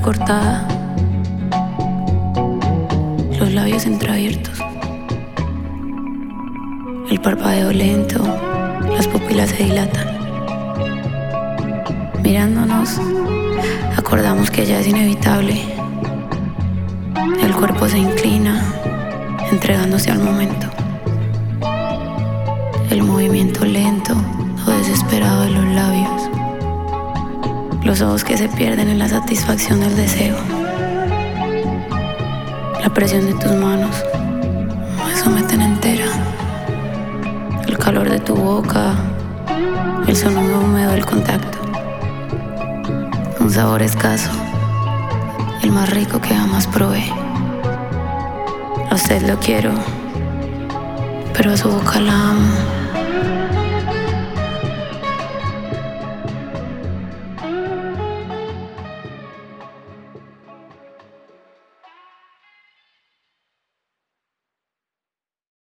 cortada, los labios entreabiertos, el parpadeo lento, las pupilas se dilatan. Mirándonos, acordamos que ya es inevitable. El cuerpo se inclina, entregándose al momento. El movimiento lento o desesperado de los labios. Los ojos que se pierden en la satisfacción del deseo. La presión de tus manos me someten entera. El calor de tu boca, el sonido húmedo del contacto. Un sabor escaso, el más rico que jamás probé. A usted lo quiero, pero a su boca la amo.